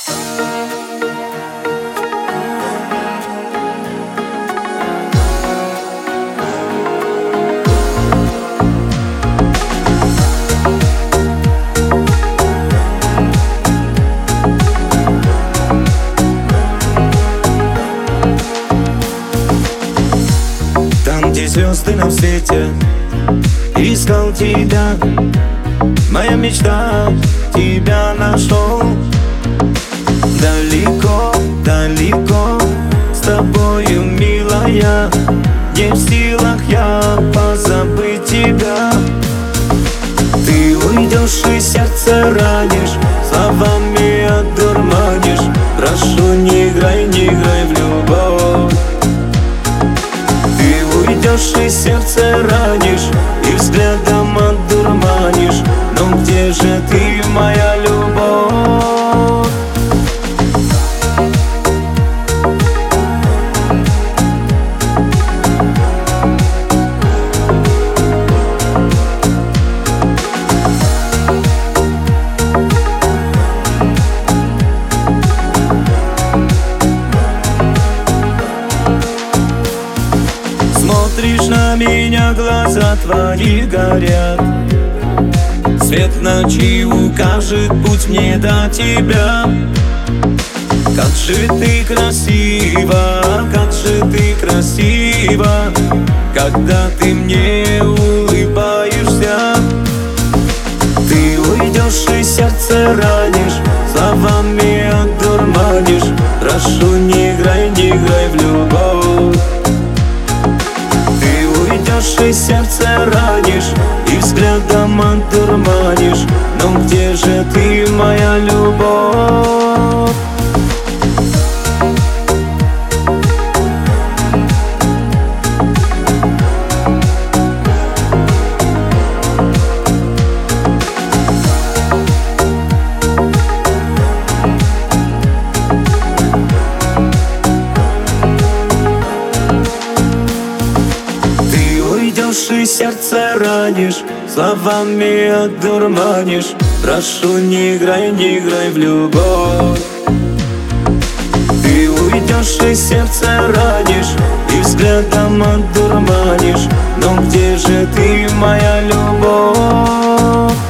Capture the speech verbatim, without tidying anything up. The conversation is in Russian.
Там, где звезды на свете, искал тебя. Моя мечта, тебя нашел. Далеко, далеко с тобою, милая. Не в силах я позабыть тебя. Ты уйдешь и сердце ранишь, словами одурманишь. Прошу, не играй, не играй в любовь. Ты уйдешь и сердце ранишь, и взглядом одурманишь. Но где же ты, моя любовь? Смотришь на меня, глаза твои горят. Свет ночи укажет путь мне до тебя. Как же ты красива, как же ты красива, когда ты мне улыбаешься. Ты уйдешь и сердце ранишь, словами одурманишь. Прошу, не играй, не играй в любовь. И сердце ранишь, и взглядом одурманишь. Но где же ты, моя любовь? И сердце ранишь, словами одурманишь. Прошу, не играй, не играй в любовь. Ты уйдешь и сердце ранишь, и взглядом одурманишь. Но где же ты, моя любовь?